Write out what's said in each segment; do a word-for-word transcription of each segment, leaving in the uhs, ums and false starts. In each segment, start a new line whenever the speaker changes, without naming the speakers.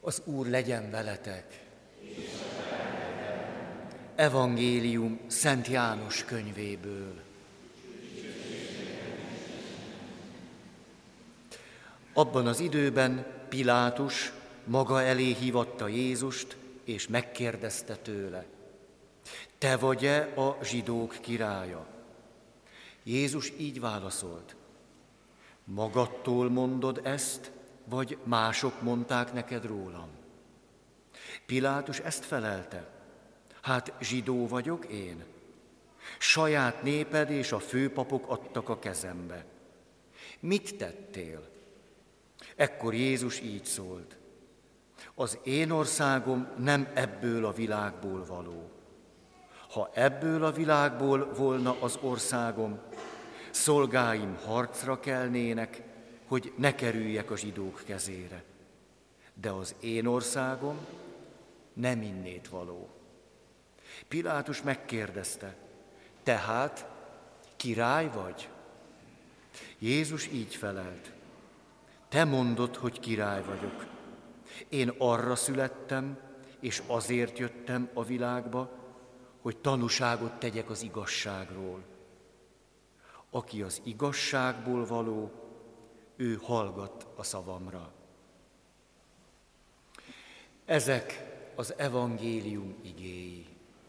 Az Úr legyen veletek. Evangélium Szent János könyvéből. Abban az időben Pilátus maga elé hívatta Jézust, és megkérdezte tőle: te vagy-e a zsidók királya? Jézus így válaszolt: magadtól mondod ezt, vagy mások mondták neked rólam? Pilátus ezt felelte: hát zsidó vagyok én. Saját néped és a főpapok adtak a kezembe. Mit tettél? Ekkor Jézus így szólt: az én országom nem ebből a világból való. Ha ebből a világból volna az országom, szolgáim harcra kelnének, hogy ne kerüljek a zsidók kezére. De az én országom nem innét való. Pilátus megkérdezte: tehát király vagy? Jézus így felelt: te mondod, hogy király vagyok. Én arra születtem, és azért jöttem a világba, hogy tanúságot tegyek az igazságról. Aki az igazságból való, ő hallgat a szavamra. Ezek az evangélium igéi.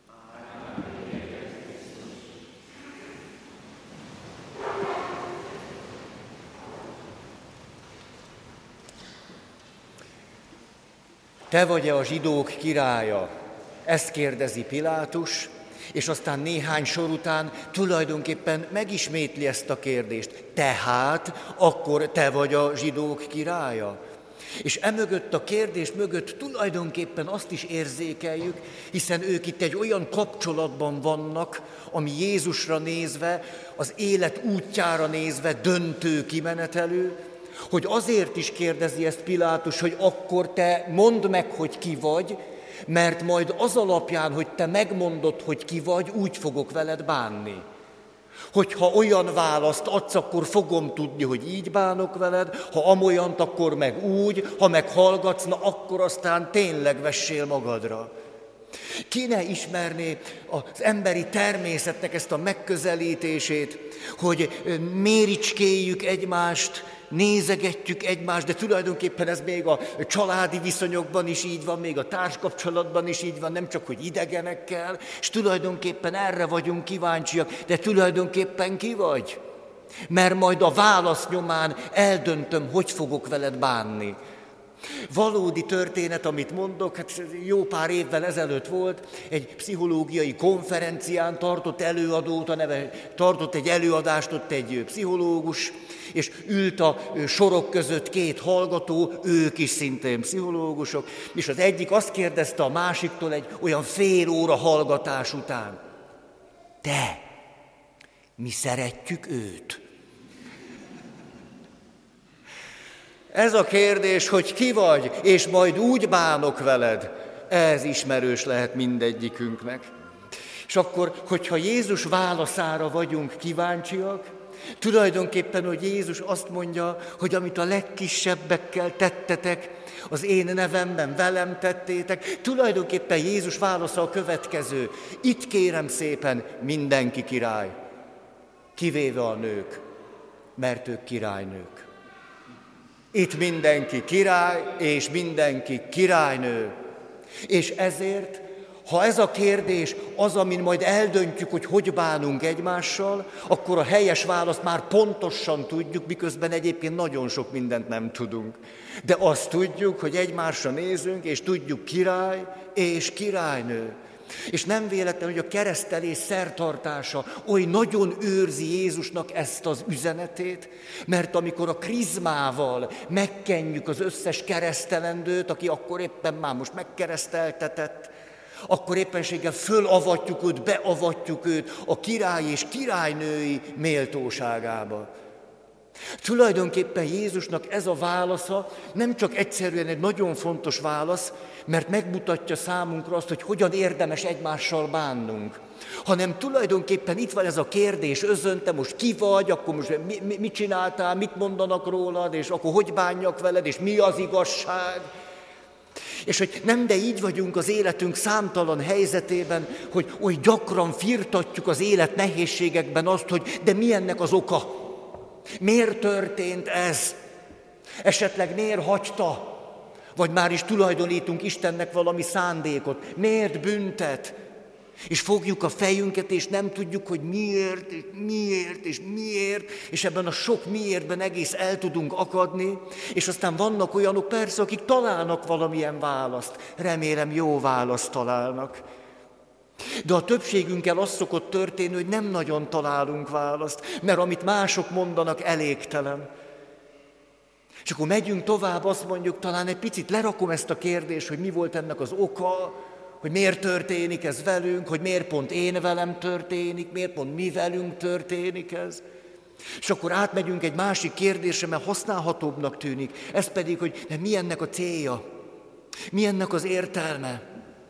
Te vagy-e a zsidók királya? Ezt kérdezi Pilátus, és aztán néhány sor után tulajdonképpen megismétli ezt a kérdést. Tehát akkor te vagy a zsidók királya? És emögött a kérdés mögött tulajdonképpen azt is érzékeljük, hiszen ők itt egy olyan kapcsolatban vannak, ami Jézusra nézve, az élet útjára nézve döntő kimenetelő, hogy azért is kérdezi ezt Pilátus, hogy akkor te mondd meg, hogy ki vagy, mert majd az alapján, hogy te megmondod, hogy ki vagy, úgy fogok veled bánni. Hogyha olyan választ adsz, akkor fogom tudni, hogy így bánok veled, ha amolyant, akkor meg úgy, ha meg hallgatsz, na akkor aztán tényleg vessél magadra. Ki ne ismerné az emberi természetnek ezt a megközelítését, hogy méricskéljük egymást, nézegetjük egymást, de tulajdonképpen ez még a családi viszonyokban is így van, még a társkapcsolatban is így van, nem csak, hogy idegenekkel, és tulajdonképpen erre vagyunk kíváncsiak, de tulajdonképpen ki vagy? Mert majd a válasz nyomán eldöntöm, hogy fogok veled bánni. Valódi történet, amit mondok, hát jó pár évvel ezelőtt volt, egy pszichológiai konferencián tartott előadót, a neve, tartott egy előadást ott egy pszichológus, és ült a sorok között két hallgató, ők is szintén pszichológusok, és az egyik azt kérdezte a másiktól egy olyan fél óra hallgatás után: te, mi szeretjük őt? Ez a kérdés, hogy ki vagy, és majd úgy bánok veled, ez ismerős lehet mindegyikünknek. És akkor, hogyha Jézus válaszára vagyunk kíváncsiak, tulajdonképpen, hogy Jézus azt mondja, hogy amit a legkisebbekkel tettetek, az én nevemben velem tettétek, tulajdonképpen Jézus válasza a következő: itt kérem szépen mindenki király, kivéve a nők, mert ők királynők. Itt mindenki király, és mindenki királynő. És ezért, ha ez a kérdés az, amin majd eldöntjük, hogy hogy bánunk egymással, akkor a helyes választ már pontosan tudjuk, miközben egyébként nagyon sok mindent nem tudunk. De azt tudjuk, hogy egymásra nézünk, és tudjuk király és királynő. És nem véletlen, hogy a keresztelés szertartása oly nagyon őrzi Jézusnak ezt az üzenetét, mert amikor a krizmával megkenjük az összes keresztelendőt, aki akkor éppen már most megkereszteltetett, akkor éppenséggel fölavatjuk őt, beavatjuk őt a király és királynői méltóságába. Tulajdonképpen Jézusnak ez a válasza nem csak egyszerűen egy nagyon fontos válasz, mert megmutatja számunkra azt, hogy hogyan érdemes egymással bánnunk, hanem tulajdonképpen itt van ez a kérdés özön, te most ki vagy, akkor most mi, mi, mit csináltál, mit mondanak rólad, és akkor hogy bánjak veled, és mi az igazság. És hogy nem, de így vagyunk az életünk számtalan helyzetében, hogy oly gyakran firtatjuk az élet nehézségekben azt, hogy de mi ennek az oka? Miért történt ez? Esetleg miért hagyta? Vagy már is tulajdonítunk Istennek valami szándékot. Miért büntet? És fogjuk a fejünket, és nem tudjuk, hogy miért, és miért, és miért, és ebben a sok miértben egész el tudunk akadni, és aztán vannak olyanok persze, akik találnak valamilyen választ. Remélem, jó választ találnak. De a többségünkkel az szokott történni, hogy nem nagyon találunk választ, mert amit mások mondanak, elégtelen. És akkor megyünk tovább, azt mondjuk, talán egy picit lerakom ezt a kérdést, hogy mi volt ennek az oka, hogy miért történik ez velünk, hogy miért pont én velem történik, miért pont mi velünk történik ez. És akkor átmegyünk egy másik kérdésre, mert használhatóbbnak tűnik. Ez pedig, hogy de mi ennek a célja? Mi ennek az értelme?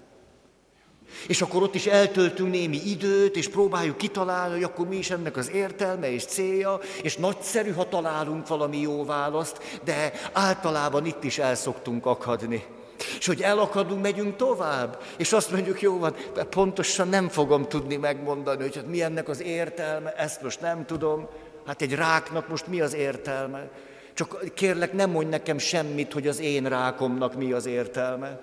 És akkor ott is eltöltünk némi időt, és próbáljuk kitalálni, hogy akkor mi is ennek az értelme és célja, és nagyszerű, ha találunk valami jó választ, de általában itt is el szoktunk akadni. És hogy elakadunk, megyünk tovább, és azt mondjuk, jó van, pontosan nem fogom tudni megmondani, hogy hát mi ennek az értelme, ezt most nem tudom, hát egy ráknak most mi az értelme. Csak kérlek, nem mondj nekem semmit, hogy az én rákomnak mi az értelme.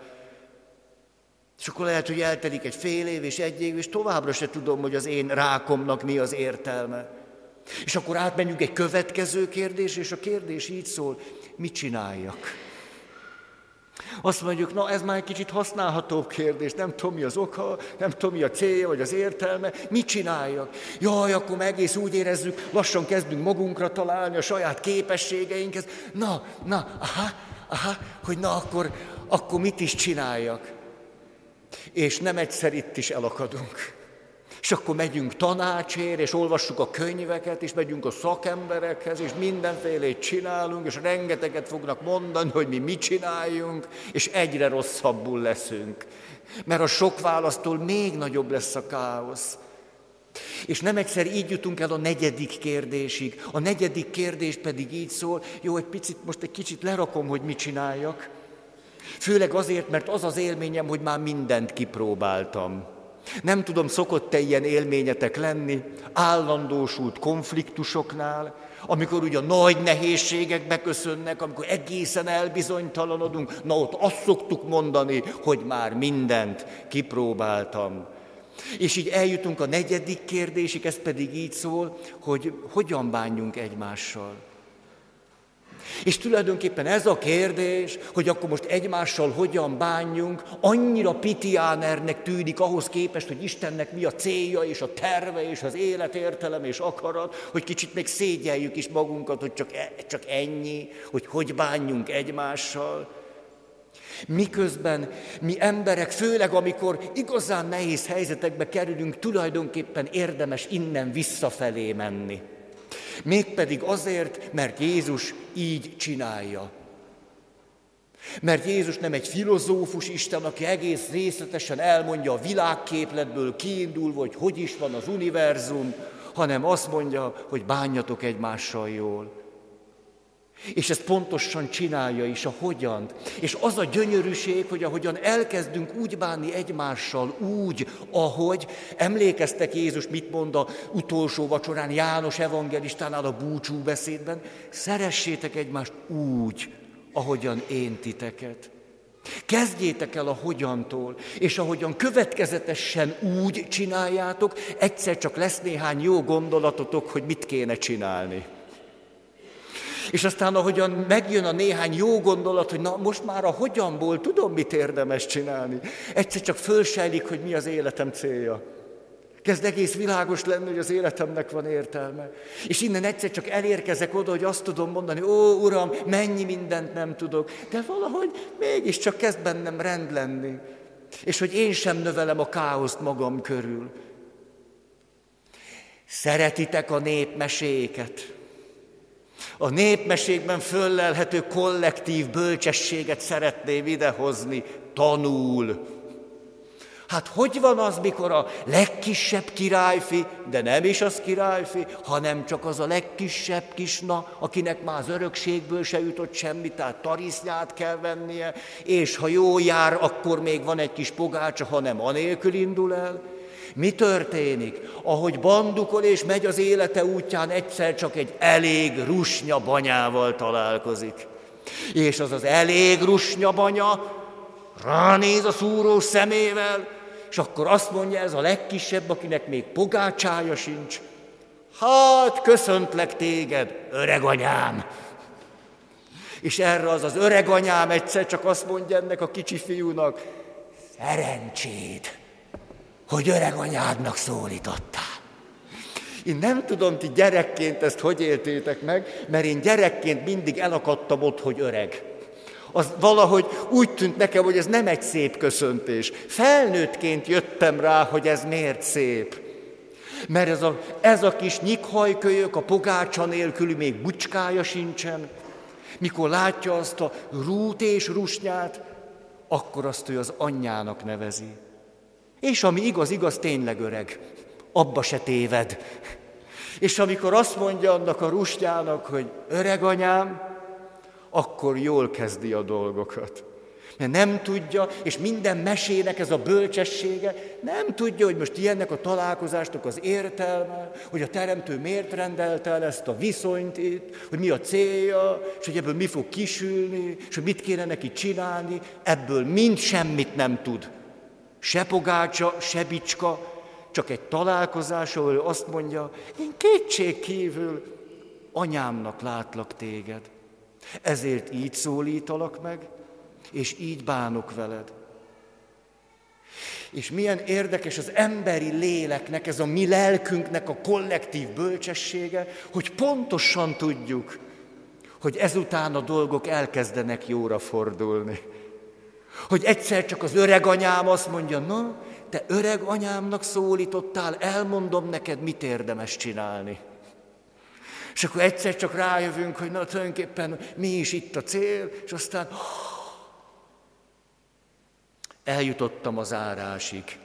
És akkor lehet, hogy eltelik egy fél év és egy év, és továbbra se tudom, hogy az én rákomnak mi az értelme. És akkor átmenjünk egy következő kérdés, és a kérdés így szól, mit csináljak? Azt mondjuk, na ez már egy kicsit használhatóbb kérdés, nem tudom mi az oka, nem tudom mi a célja, vagy az értelme, mit csináljak? Jaj, akkor meg egész úgy érezzük, lassan kezdünk magunkra találni a saját képességeinkhez. Na, na, aha, aha, hogy na akkor, akkor mit is csináljak? És nem egyszer itt is elakadunk. És akkor megyünk tanácsért, és olvassuk a könyveket, és megyünk a szakemberekhez, és mindenfélét csinálunk, és rengeteget fognak mondani, hogy mi mit csináljunk, és egyre rosszabbul leszünk. Mert a sok választól még nagyobb lesz a káosz. És nem egyszer így jutunk el a negyedik kérdésig. A negyedik kérdés pedig így szól, jó, egy picit, most egy kicsit lerakom, hogy mit csináljak. Főleg azért, mert az az élményem, hogy már mindent kipróbáltam. Nem tudom, szokott-e ilyen élményetek lenni, állandósult konfliktusoknál, amikor ugye a nagy nehézségek beköszönnek, amikor egészen elbizonytalanodunk, na ott azt szoktuk mondani, hogy már mindent kipróbáltam. És így eljutunk a negyedik kérdésig, ez pedig így szól, hogy hogyan bánjunk egymással. És tulajdonképpen ez a kérdés, hogy akkor most egymással hogyan bánjunk, annyira pitiánernek tűnik ahhoz képest, hogy Istennek mi a célja, és a terve, és az életértelem, és akarat, hogy kicsit még szégyeljük is magunkat, hogy csak, csak ennyi, hogy hogy bánjunk egymással. Miközben mi emberek, főleg amikor igazán nehéz helyzetekbe kerülünk, tulajdonképpen érdemes innen visszafelé menni. Mégpedig azért, mert Jézus így csinálja. Mert Jézus nem egy filozófus Isten, aki egész részletesen elmondja a világképletből kiindulva, hogy hogy is van az univerzum, hanem azt mondja, hogy bánjatok egymással jól. És ezt pontosan csinálja is, a hogyant. És az a gyönyörűség, hogy ahogyan elkezdünk úgy bánni egymással, úgy, ahogy, emlékeztek Jézus mit mond a utolsó vacsorán, János evangélistánál a búcsúbeszédben, szeressétek egymást úgy, ahogyan én titeket. Kezdjétek el a hogyantól, és ahogyan következetesen úgy csináljátok, egyszer csak lesz néhány jó gondolatotok, hogy mit kéne csinálni. És aztán ahogyan megjön a néhány jó gondolat, hogy na most már a hogyanból tudom, mit érdemes csinálni. Egyszer csak fölsejlik, hogy mi az életem célja. Kezd egész világos lenni, hogy az életemnek van értelme. És innen egyszer csak elérkezek oda, hogy azt tudom mondani, ó, Uram, mennyi mindent nem tudok, de valahogy mégiscsak kezd bennem rend lenni. És hogy én sem növelem a káoszt magam körül. Szeretitek a népmeséket. A népmesékben föllelhető kollektív bölcsességet szeretném idehozni. Tanul. Hát hogy van az, mikor a legkisebb királyfi, de nem is az királyfi, hanem csak az a legkisebb kisna, akinek már az örökségből se jutott semmi, tehát tarisznyát kell vennie, és ha jól jár, akkor még van egy kis pogácsa, hanem anélkül indul el. Mi történik? Ahogy bandukol és megy az élete útján, egyszer csak egy elég rusnya banyával találkozik. És az az elég rusnya banya ránéz a szúrós szemével, és akkor azt mondja ez a legkisebb, akinek még pogácsája sincs: hát, köszöntlek téged, öreganyám! És erre az az öreganyám egyszer csak azt mondja ennek a kicsi fiúnak: szerencséd, hogy öreganyádnak szólítottál. Én nem tudom, ti gyerekként ezt hogy éltétek meg, mert én gyerekként mindig elakadtam ott, hogy öreg. Az valahogy úgy tűnt nekem, hogy ez nem egy szép köszöntés. Felnőttként jöttem rá, hogy ez miért szép. Mert ez a, ez a kis nyikhajkölyök, a pogácsa nélküli még bucskája sincsen. Mikor látja azt a rút és rusnyát, akkor azt ő az anyjának nevezi. És ami igaz, igaz, tényleg öreg. Abba se téved. És amikor azt mondja annak a rusnyának, hogy öreganyám, akkor jól kezdi a dolgokat. Mert nem tudja, és minden mesének ez a bölcsessége, nem tudja, hogy most ilyennek a találkozásnak az értelme, hogy a teremtő miért rendelte el ezt a viszonyt itt, hogy mi a célja, és hogy ebből mi fog kisülni, és hogy mit kéne neki csinálni, ebből mind semmit nem tud. Se pogácsa, se bicska, csak egy találkozás, ahol ő azt mondja: én kétségkívül anyámnak látlak téged. Ezért így szólítalak meg, és így bánok veled. És milyen érdekes az emberi léleknek, ez a mi lelkünknek a kollektív bölcsessége, hogy pontosan tudjuk, hogy ezután a dolgok elkezdenek jóra fordulni. Hogy egyszer csak az öreg anyám azt mondja: na, te öreg anyámnak szólítottál, elmondom neked, mit érdemes csinálni. És akkor egyszer csak rájövünk, hogy na, tulajdonképpen mi is itt a cél, és aztán eljutottam az árásig.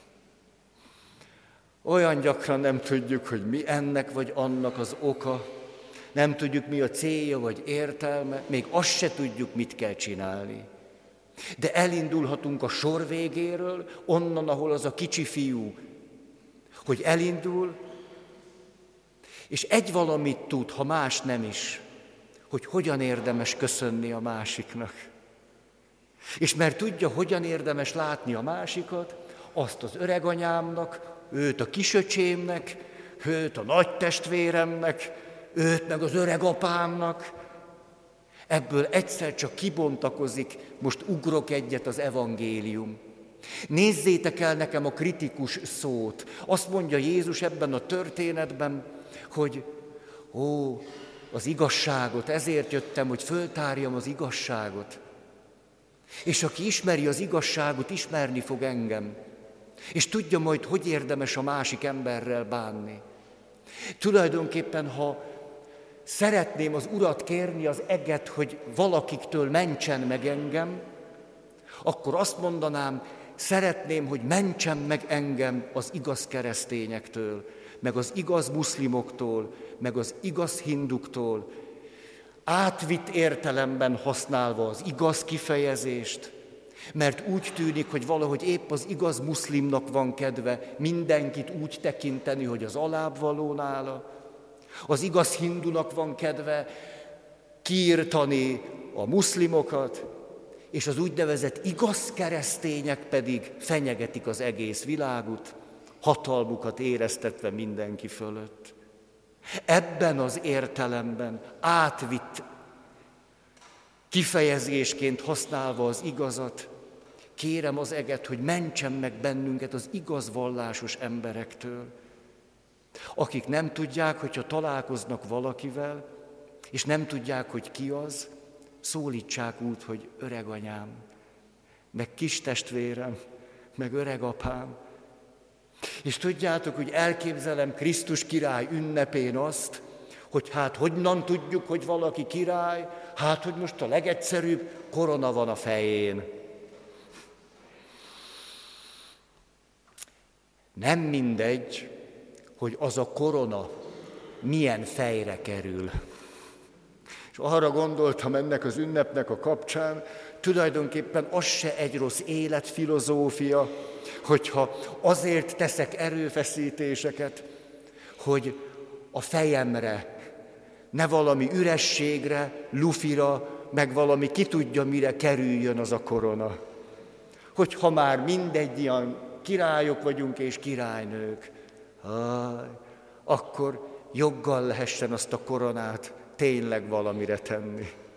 Olyan gyakran nem tudjuk, hogy mi ennek vagy annak az oka, nem tudjuk, mi a célja vagy értelme, még azt se tudjuk, mit kell csinálni. De elindulhatunk a sor végéről, onnan, ahol az a kicsi fiú, hogy elindul, és egy valamit tud, ha más nem is, hogy hogyan érdemes köszönni a másiknak. És mert tudja, hogyan érdemes látni a másikat, azt az öreganyámnak, őt a kisöcsémnek, őt a nagytestvéremnek, őt meg az öregapámnak. Ebből egyszer csak kibontakozik, most ugrok egyet, az evangélium. Nézzétek el nekem a kritikus szót. Azt mondja Jézus ebben a történetben, hogy ó, az igazságot, ezért jöttem, hogy föltárjam az igazságot. És aki ismeri az igazságot, ismerni fog engem. És tudja majd, hogy érdemes a másik emberrel bánni. Tulajdonképpen, ha szeretném az Urat kérni, az eget, hogy valakiktől mentsen meg engem, akkor azt mondanám, szeretném, hogy mentsen meg engem az igaz keresztényektől, meg az igaz muszlimoktól, meg az igaz hinduktól, átvitt értelemben használva az igaz kifejezést, mert úgy tűnik, hogy valahogy épp az igaz muszlimnak van kedve mindenkit úgy tekinteni, hogy az alább való nála, az igaz hindunak van kedve kiirtani a muszlimokat, és az úgynevezett igaz keresztények pedig fenyegetik az egész világot, hatalmukat éreztetve mindenki fölött. Ebben az értelemben átvitt kifejezésként használva az igazat, kérem az eget, hogy mentsen meg bennünket az igaz vallásos emberektől, akik nem tudják, hogyha találkoznak valakivel, és nem tudják, hogy ki az, szólítsák úgy, hogy öreganyám, meg kistestvérem, meg öregapám. És tudjátok, hogy elképzelem Krisztus király ünnepén azt, hogy hát honnan tudjuk, hogy valaki király, hát hogy most a legegyszerűbb korona van a fején. Nem mindegy, hogy az a korona milyen fejre kerül. És arra gondoltam ennek az ünnepnek a kapcsán, tulajdonképpen az se egy rossz életfilozófia, hogyha azért teszek erőfeszítéseket, hogy a fejemre, ne valami ürességre, lufira, meg valami ki tudja mire kerüljön az a korona. Hogy ha már mindegyian királyok vagyunk és királynők, áj, akkor joggal lehessen azt a koronát tényleg valamire tenni.